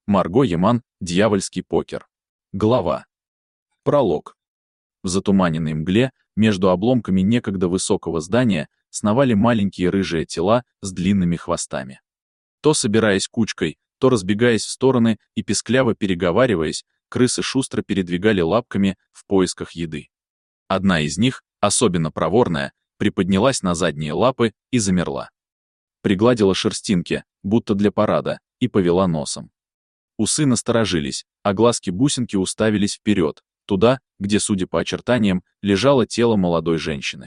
Марго Яман, дьявольский покер. Глава. Пролог. В затуманенной мгле, между обломками некогда высокого здания, сновали маленькие рыжие тела с длинными хвостами. То собираясь кучкой, то разбегаясь в стороны и пескляво переговариваясь, крысы шустро передвигали лапками в поисках еды. Одна из них, особенно проворная, приподнялась на задние лапы и замерла. Пригладила шерстинки, будто для парада, и повела носом. Усы насторожились, а глазки-бусинки уставились вперед, туда, где, судя по очертаниям, лежало тело молодой женщины.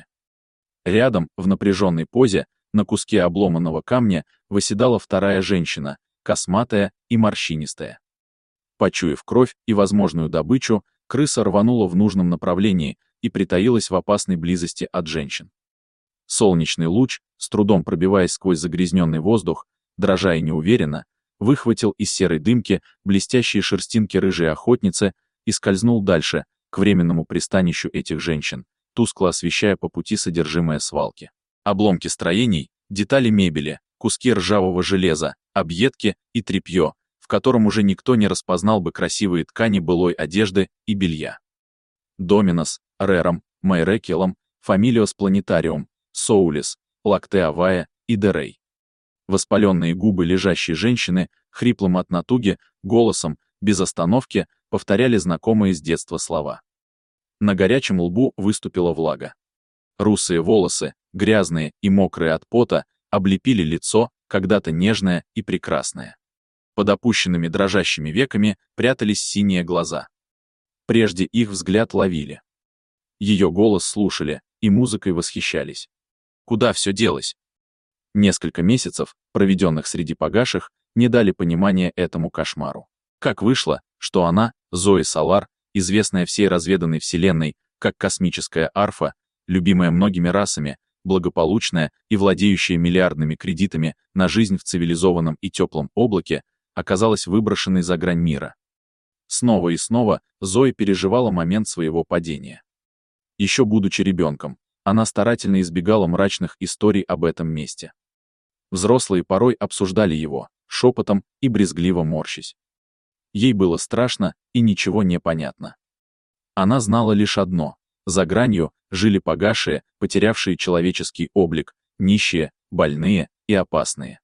Рядом, в напряженной позе, на куске обломанного камня, восседала вторая женщина, косматая и морщинистая. Почуяв кровь и возможную добычу, крыса рванула в нужном направлении и притаилась в опасной близости от женщин. Солнечный луч, с трудом пробиваясь сквозь загрязненный воздух, дрожа и неуверенно, выхватил из серой дымки блестящие шерстинки рыжей охотницы и скользнул дальше, к временному пристанищу этих женщин, тускло освещая по пути содержимое свалки. Обломки строений, детали мебели, куски ржавого железа, объедки и тряпье, в котором уже никто не распознал бы красивые ткани былой одежды и белья. Доминос, Рером, Майрекелом, Фамилиос Планетариум, Соулис, Лактеавая и Дерей. Воспаленные губы лежащей женщины, хриплым от натуги, голосом, без остановки, повторяли знакомые с детства слова. На горячем лбу выступила влага. Русые волосы, грязные и мокрые от пота, облепили лицо, когда-то нежное и прекрасное. Под опущенными дрожащими веками прятались синие глаза. Прежде их взгляд ловили. Ее голос слушали и музыкой восхищались. Куда все делось? Несколько месяцев, проведенных среди погаших, не дали понимания этому кошмару. Как вышло, что она, Зои Салар, известная всей разведанной вселенной, как космическая арфа, любимая многими расами, благополучная и владеющая миллиардными кредитами на жизнь в цивилизованном и теплом облаке, оказалась выброшенной за грань мира. Снова и снова Зои переживала момент своего падения. Еще будучи ребенком, она старательно избегала мрачных историй об этом месте. Взрослые порой обсуждали его, шепотом и брезгливо морщась. Ей было страшно и ничего не понятно. Она знала лишь одно: за гранью жили погашие, потерявшие человеческий облик, нищие, больные и опасные.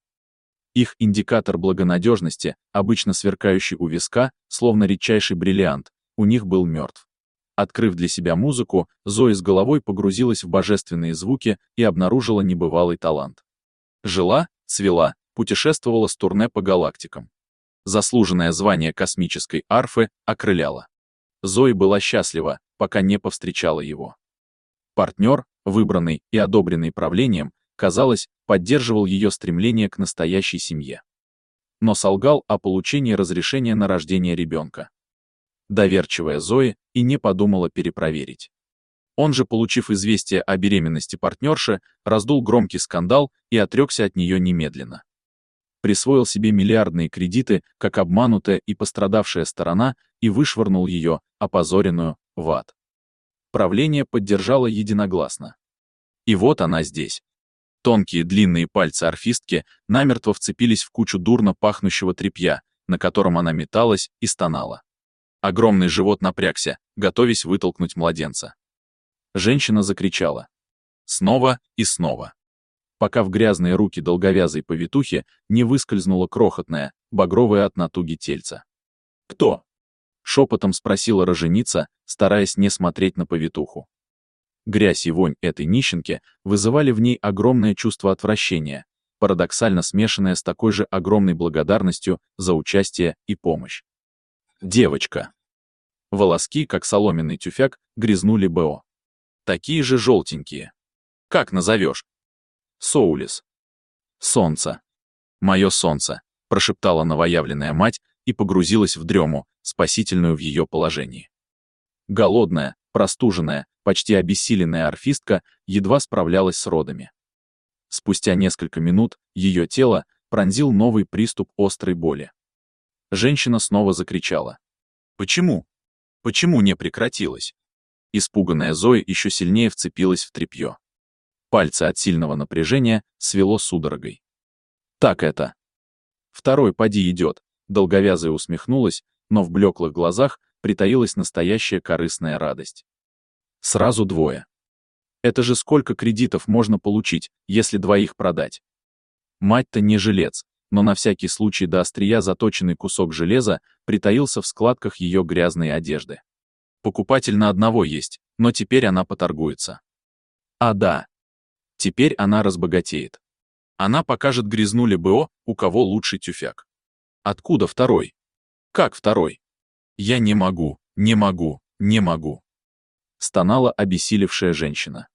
Их индикатор благонадежности, обычно сверкающий у виска, словно редчайший бриллиант, у них был мертв. Открыв для себя музыку, Зои с головой погрузилась в божественные звуки и обнаружила небывалый талант. Жила, цвела, путешествовала с турне по галактикам. Заслуженное звание космической арфы окрыляло. Зои была счастлива, пока не повстречала его. Партнер, выбранный и одобренный правлением, казалось, поддерживал ее стремление к настоящей семье. Но солгал о получении разрешения на рождение ребенка. Доверчивая Зои и не подумала перепроверить. Он же, получив известие о беременности партнерши, раздул громкий скандал и отрекся от нее немедленно. Присвоил себе миллиардные кредиты, как обманутая и пострадавшая сторона, и вышвырнул ее, опозоренную, в ад. Правление поддержало единогласно. И вот она здесь. Тонкие длинные пальцы арфистки намертво вцепились в кучу дурно пахнущего тряпья, на котором она металась и стонала. Огромный живот напрягся, готовясь вытолкнуть младенца. Женщина закричала. Снова и снова. Пока в грязные руки долговязой повитухи не выскользнуло крохотное, багровое от натуги тельце. «Кто?» — шепотом спросила роженица, стараясь не смотреть на повитуху. Грязь и вонь этой нищенки вызывали в ней огромное чувство отвращения, парадоксально смешанное с такой же огромной благодарностью за участие и помощь. Девочка. Волоски, как соломенный тюфяк, грязнули БО. Такие же желтенькие. Как назовешь? Соулис. Солнце. Мое солнце, прошептала новоявленная мать и погрузилась в дрему, спасительную в ее положении. Голодная, простуженная, почти обессиленная арфистка едва справлялась с родами. Спустя несколько минут ее тело пронзил новый приступ острой боли. Женщина снова закричала. «Почему? Почему не прекратилось?» Испуганная Зоя еще сильнее вцепилась в тряпье. Пальцы от сильного напряжения свело судорогой. «Так это. Второй поди идет, Долговязая усмехнулась, но в блеклых глазах притаилась настоящая корыстная радость. Сразу двое. Это же сколько кредитов можно получить, если двоих продать? Мать-то не жилец, но на всякий случай до острия заточенный кусок железа притаился в складках ее грязной одежды. Покупатель на одного есть, но теперь она поторгуется. А да, теперь она разбогатеет. Она покажет грязнуле БО, у кого лучший тюфяк. Откуда второй? Как второй? Я не могу, не могу, не могу. Стонала обессилевшая женщина.